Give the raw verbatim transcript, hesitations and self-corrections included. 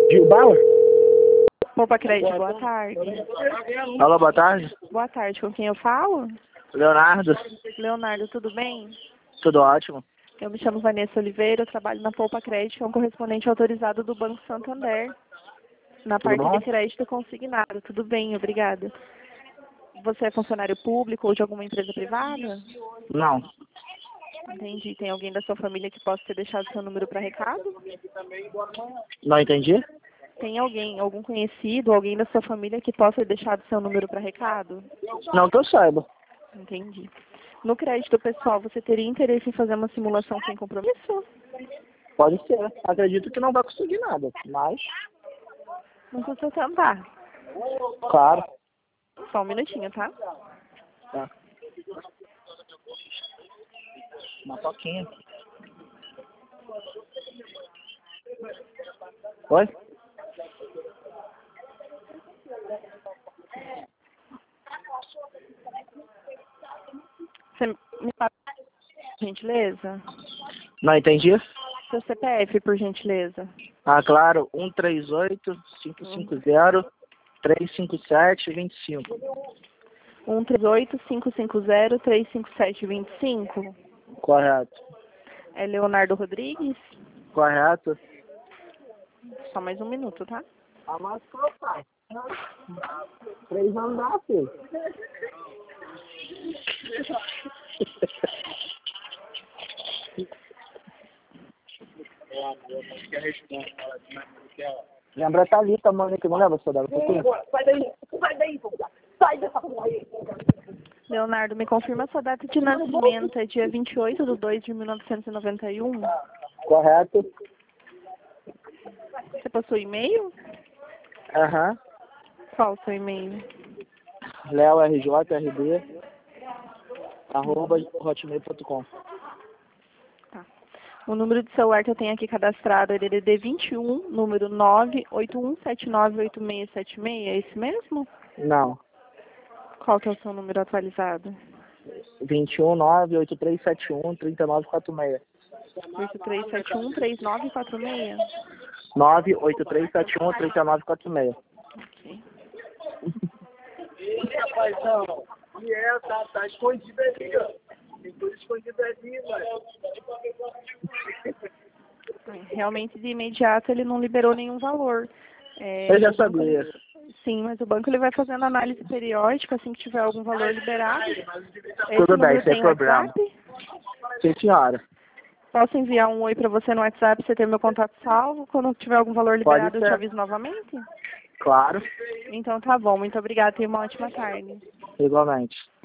Gil Bauer? Poupa Crédito, boa tarde. Alô, boa tarde. Boa tarde, com quem eu falo? Leonardo. Leonardo, tudo bem? Tudo ótimo. Eu me chamo Vanessa Oliveira, eu trabalho na Poupa Crédito, é um correspondente autorizado do Banco Santander, na Tudo parte bom? de crédito consignado. Tudo bem, obrigada. Você é funcionário público ou de alguma empresa privada? Não. Entendi. Tem alguém da sua família que possa ter deixado seu número para recado? Não entendi? Tem alguém, algum conhecido, alguém da sua família que possa ter deixado seu número para recado? Não que eu saiba. Entendi. No crédito pessoal, você teria interesse em fazer uma simulação sem compromisso? Pode ser. Acredito que não vai conseguir nada, mas... Não custa tentar. Claro. Só um minutinho, tá? Tá. Uma toquinha. Oi? Você me passa, por gentileza? Não entendi? Seu C P F, por gentileza. Ah, claro. um três oito, cinco cinco zero, três cinco sete, dois cinco. um três oito, cinco cinco zero, três cinco sete, dois cinco. Correto. É Leonardo Rodrigues? Correto. Só mais um minuto, tá? Ah, mas qual pai? Três andar, filho. Lembra a Thalita, mano, que não leva só dela. Sai daí, sai daí, sai dessa rua aí. Leonardo, me confirma a sua data de nascimento. É dia vinte e oito de dois de mil novecentos e noventa e um? Correto. Você possui e-mail? Aham. Qual o seu e-mail? Leo R J R D arroba hotmail ponto com. Tá. O número de celular que eu tenho aqui cadastrado é D D D vinte e um, número nove oito um sete nove oito seis sete seis. É esse mesmo? Não. Qual que é o seu número atualizado? vinte e um, nove oito três sete um, trinta e nove quarenta e seis. oito três sete um, três nove quatro seis? nove oito três sete um, trinta e nove quarenta e seis. Ok. Ih, rapazão. E é, tá, tá escondido ali, ó. Tem coisa escondida ali, mano. Realmente, de imediato, ele não liberou nenhum valor. É, Eu já o banco, sabia. ele- Sim, mas o banco ele vai fazendo análise periódica, assim que tiver algum valor liberado. Esse Tudo bem, número sem tem problema. WhatsApp? Sim, senhora. Posso enviar um oi para você no WhatsApp, você ter meu contato salvo? Quando tiver algum valor Pode liberado, eu te ser. aviso novamente? Claro. Então tá bom, muito obrigada, tenha uma ótima tarde. Igualmente.